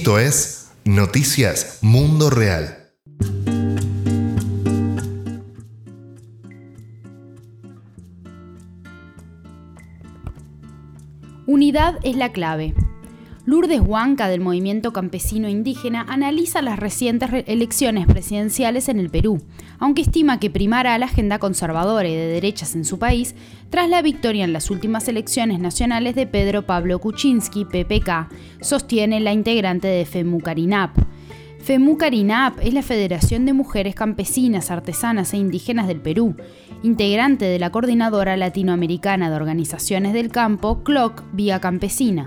Esto es Noticias Mundo Real. Unidad es la clave. Lourdes Huanca, del movimiento campesino indígena, analiza las recientes elecciones presidenciales en el Perú, aunque estima que primará la agenda conservadora y de derechas en su país tras la victoria en las últimas elecciones nacionales de Pedro Pablo Kuczynski, PPK, sostiene la integrante de FEMUCARINAP. FEMUCARINAP es la Federación de Mujeres Campesinas, Artesanas e Indígenas del Perú, integrante de la Coordinadora Latinoamericana de Organizaciones del Campo, CLOC, Vía Campesina.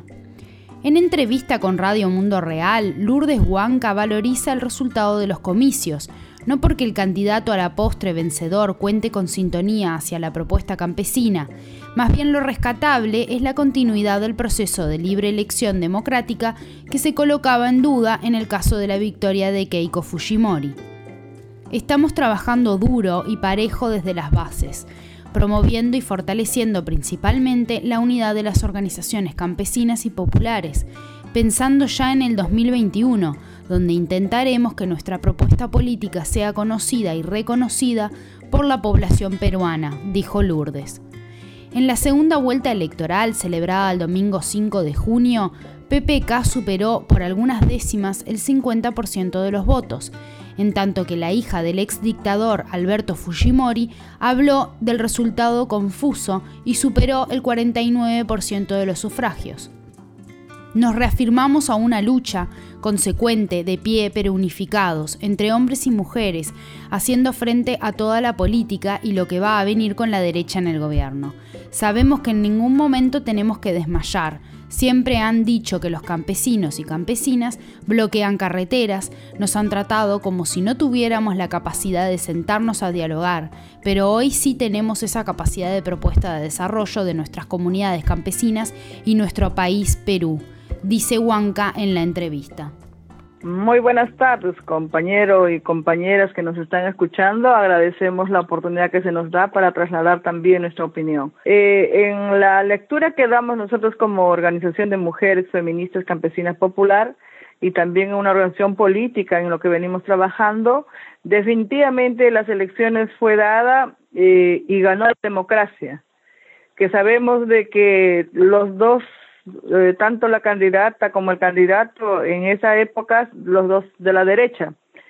En entrevista con Radio Mundo Real, Lourdes Huanca valoriza el resultado de los comicios, no porque el candidato a la postre vencedor cuente con sintonía hacia la propuesta campesina, más bien lo rescatable es la continuidad del proceso de libre elección democrática que se colocaba en duda en el caso de la victoria de Keiko Fujimori. Estamos trabajando duro y parejo desde las bases, promoviendo y fortaleciendo principalmente la unidad de las organizaciones campesinas y populares, pensando ya en el 2021, donde intentaremos que nuestra propuesta política sea conocida y reconocida por la población peruana, dijo Lourdes. En la segunda vuelta electoral, celebrada el domingo 5 de junio, PPK superó por algunas décimas el 50% de los votos, en tanto que la hija del exdictador Alberto Fujimori habló del resultado confuso y superó el 49% de los sufragios. Nos reafirmamos a una lucha consecuente, de pie pero unificados, entre hombres y mujeres, haciendo frente a toda la política y lo que va a venir con la derecha en el gobierno. Sabemos que en ningún momento tenemos que desmayar. Siempre han dicho que los campesinos y campesinas bloquean carreteras, nos han tratado como si no tuviéramos la capacidad de sentarnos a dialogar, pero hoy sí tenemos esa capacidad de propuesta de desarrollo de nuestras comunidades campesinas y nuestro país, Perú, dice Huanca en la entrevista. Muy buenas tardes, compañeros y compañeras que nos están escuchando. Agradecemos la oportunidad que se nos da para trasladar también nuestra opinión. En la lectura que damos nosotros como organización de mujeres feministas campesinas popular y también una organización política en lo que venimos trabajando, definitivamente las elecciones fue dada y ganó la democracia, que sabemos de que los dos, tanto la candidata como el candidato en esa época, los dos de la derecha,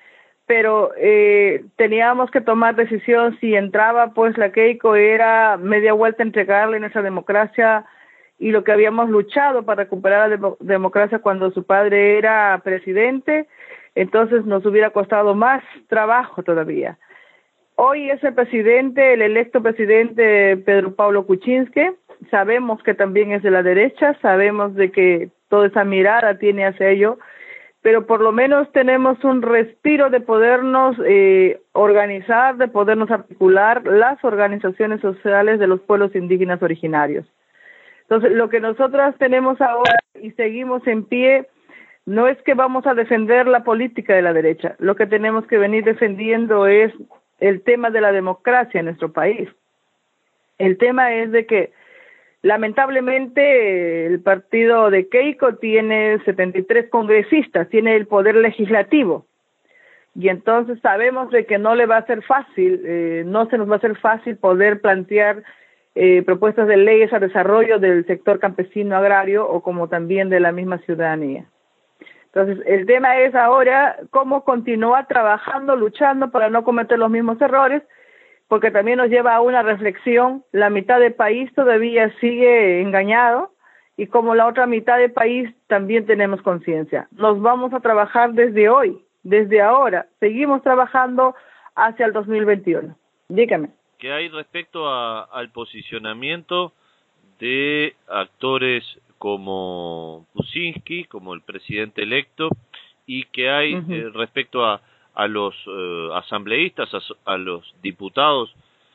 pero teníamos que tomar decisión si entraba pues la Keiko, era media vuelta entregarle nuestra democracia y lo que habíamos luchado para recuperar la democracia cuando su padre era presidente, entonces nos hubiera costado más trabajo todavía. Hoy es el presidente, el electo presidente Pedro Pablo Kuczynski. Sabemos que también es de la derecha, sabemos de que toda esa mirada tiene hacia ello, pero por lo menos tenemos un respiro de podernos organizar, de podernos articular las organizaciones sociales de los pueblos indígenas originarios. Entonces, lo que nosotras tenemos ahora y seguimos en pie, no es que vamos a defender la política de la derecha, lo que tenemos que venir defendiendo es el tema de la democracia en nuestro país. El tema es de que lamentablemente el partido de Keiko tiene 73 congresistas, tiene el poder legislativo y entonces sabemos de que no le va a ser fácil, no se nos va a hacer fácil poder plantear propuestas de leyes a desarrollo del sector campesino agrario o como también de la misma ciudadanía. Entonces el tema es ahora cómo continuar trabajando, luchando para no cometer los mismos errores, porque también nos lleva a una reflexión. La mitad del país todavía sigue engañado y como la otra mitad del país también tenemos conciencia. Nos vamos a trabajar desde hoy, desde ahora. Seguimos trabajando hacia el 2021. Dígame. ¿Qué hay respecto al posicionamiento de actores como Kuczynski, como el presidente electo, y qué hay respecto a los asambleístas, a los diputados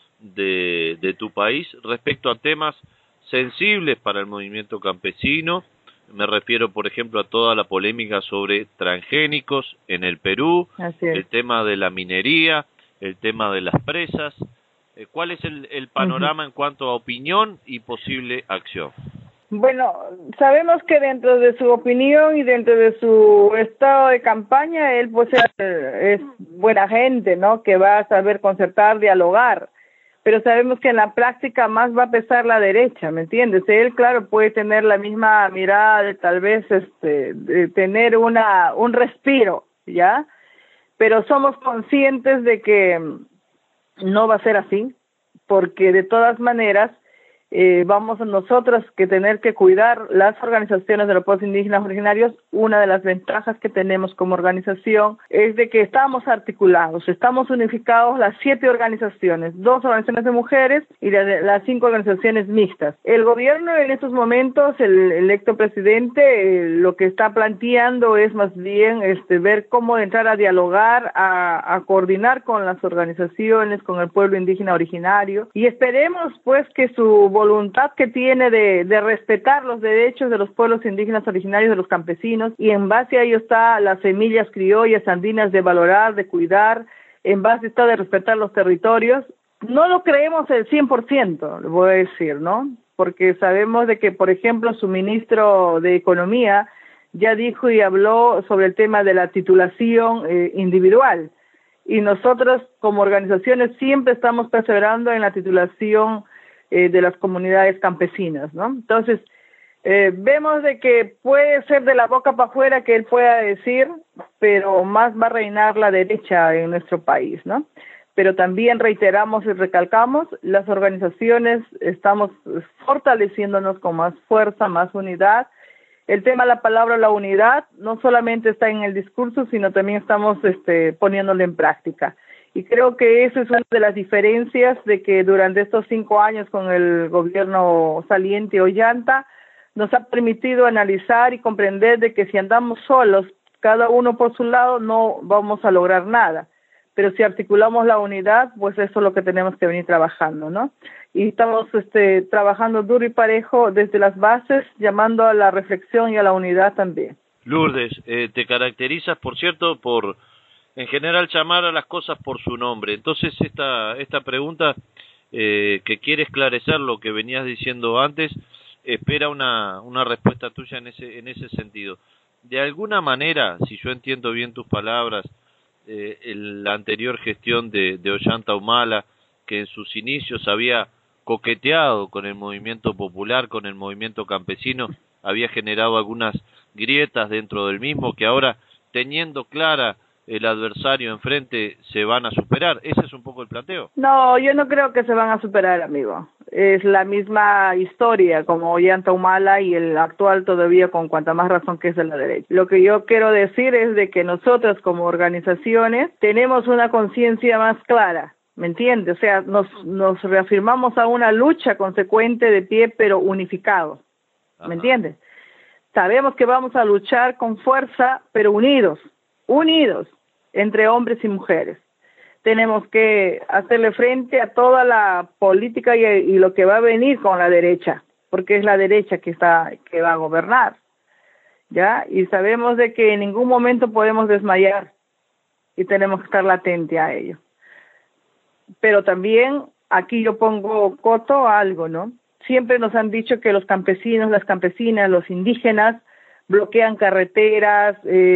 de tu país respecto a temas sensibles para el movimiento campesino? Me refiero, por ejemplo, a toda la polémica sobre transgénicos en el Perú, el tema de la minería, el tema de las presas. ¿Cuál es el panorama en cuanto a opinión y posible acción? Bueno, sabemos que dentro de su opinión y dentro de su estado de campaña, él pues es buena gente, ¿no? Que va a saber concertar, dialogar, pero sabemos que en la práctica más va a pesar la derecha, ¿me entiendes? Él, claro, puede tener la misma mirada de tal vez de tener un respiro, ¿ya? Pero somos conscientes de que no va a ser así, porque de todas maneras vamos nosotros que tener que cuidar las organizaciones de los pueblos indígenas originarios. Una de las ventajas que tenemos como organización es de que estamos articulados, estamos unificados las 7 organizaciones, 2 organizaciones de mujeres y las 5 organizaciones mixtas. El gobierno en estos momentos, el electo presidente, lo que está planteando es más bien ver cómo entrar a dialogar, a coordinar con las organizaciones, con el pueblo indígena originario, y esperemos pues que su voluntad que tiene de respetar los derechos de los pueblos indígenas originarios, de los campesinos, y en base a ello está las semillas criollas andinas de valorar, de cuidar, en base está de respetar los territorios. No lo creemos el 100%, le voy a decir, ¿no? Porque sabemos de que, por ejemplo, su ministro de Economía ya dijo y habló sobre el tema de la titulación individual, y nosotros como organizaciones siempre estamos perseverando en la titulación de las comunidades campesinas, ¿no? Entonces, vemos de que puede ser de la boca para afuera que él pueda decir, pero más va a reinar la derecha en nuestro país, ¿no? Pero también reiteramos y recalcamos, las organizaciones estamos fortaleciéndonos con más fuerza, más unidad. El tema de la palabra la unidad no solamente está en el discurso, sino también estamos poniéndolo en práctica. Y creo que esa es una de las diferencias de que durante estos 5 años con el gobierno saliente Ollanta nos ha permitido analizar y comprender de que si andamos solos, cada uno por su lado, no vamos a lograr nada. Pero si articulamos la unidad, pues eso es lo que tenemos que venir trabajando, ¿no? Y estamos trabajando duro y parejo desde las bases, llamando a la reflexión y a la unidad también. Lourdes, te caracterizas, por cierto, por en general llamar a las cosas por su nombre. Entonces esta pregunta que quiere esclarecer lo que venías diciendo antes, espera una respuesta tuya en ese sentido. De alguna manera, si yo entiendo bien tus palabras, la anterior gestión de Ollanta Humala, que en sus inicios había coqueteado con el movimiento popular, con el movimiento campesino, había generado algunas grietas dentro del mismo que ahora, teniendo clara el adversario enfrente, se van a superar. ¿Ese es un poco el planteo? No, yo no creo que se van a superar, amigo. Es la misma historia como Ollanta Humala y el actual todavía, con cuanta más razón que es de la derecha. Lo que yo quiero decir es de que nosotros como organizaciones tenemos una conciencia más clara, ¿me entiendes? O sea, nos reafirmamos a una lucha consecuente de pie, pero unificado, ¿me entiendes? Sabemos que vamos a luchar con fuerza, pero unidos, entre hombres y mujeres. Tenemos que hacerle frente a toda la política y lo que va a venir con la derecha, porque es la derecha que va a gobernar, ¿ya? Y sabemos de que en ningún momento podemos desmayar y tenemos que estar latente a ello. Pero también aquí yo pongo coto a algo, ¿no? Siempre nos han dicho que los campesinos, las campesinas, los indígenas bloquean carreteras,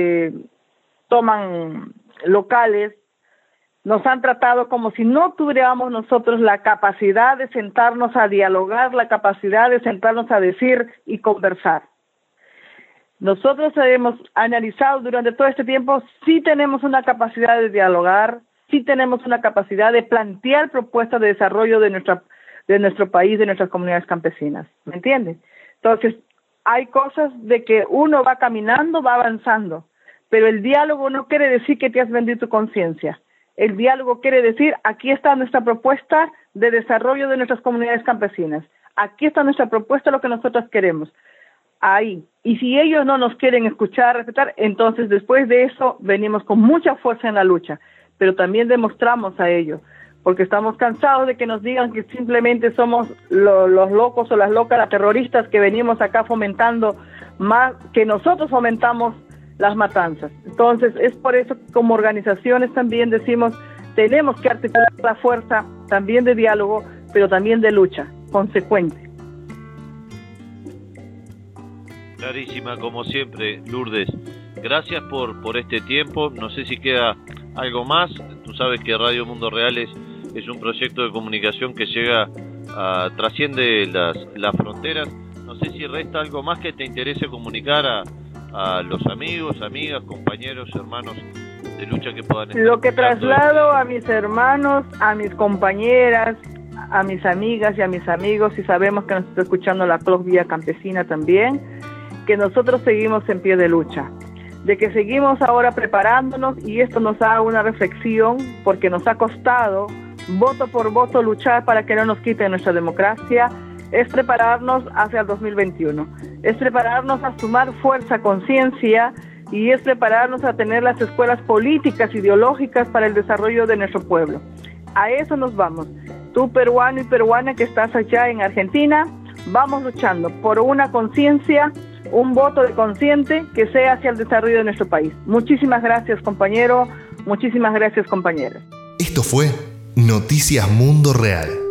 toman locales. Nos han tratado como si no tuviéramos nosotros la capacidad de sentarnos a dialogar, la capacidad de sentarnos a decir y conversar. Nosotros hemos analizado durante todo este tiempo, sí tenemos una capacidad de dialogar, sí tenemos una capacidad de plantear propuestas de desarrollo de nuestro país, de nuestras comunidades campesinas, ¿me entiendes? Entonces, hay cosas de que uno va caminando, va avanzando, pero el diálogo no quiere decir que te has vendido tu conciencia. El diálogo quiere decir, aquí está nuestra propuesta de desarrollo de nuestras comunidades campesinas. Aquí está nuestra propuesta, lo que nosotros queremos. Ahí. Y si ellos no nos quieren escuchar, respetar, entonces después de eso venimos con mucha fuerza en la lucha. Pero también demostramos a ellos, porque estamos cansados de que nos digan que simplemente somos los locos o las locas, las terroristas que venimos acá fomentando más, que nosotros fomentamos las matanzas. Entonces, es por eso que como organizaciones también decimos, tenemos que articular la fuerza también de diálogo, pero también de lucha, consecuente. Clarísima, como siempre, Lourdes. Gracias por este tiempo. No sé si queda algo más. Tú sabes que Radio Mundo Real es un proyecto de comunicación que trasciende las fronteras. No sé si resta algo más que te interese comunicar a los amigos, amigas, compañeros, hermanos de lucha que puedan estar. Lo que traslado a mis hermanos, a mis compañeras, a mis amigas y a mis amigos, y sabemos que nos está escuchando la Clock Vía Campesina también, que nosotros seguimos en pie de lucha, de que seguimos ahora preparándonos, y esto nos da una reflexión porque nos ha costado voto por voto luchar para que no nos quiten nuestra democracia. Es prepararnos hacia el 2021, es prepararnos a sumar fuerza, conciencia, y es prepararnos a tener las escuelas políticas, ideológicas para el desarrollo de nuestro pueblo. A eso nos vamos. Tú, peruano y peruana que estás allá en Argentina, vamos luchando por una conciencia, un voto de consciente que sea hacia el desarrollo de nuestro país. Muchísimas gracias, compañero. Muchísimas gracias, compañeras. Esto fue Noticias Mundo Real.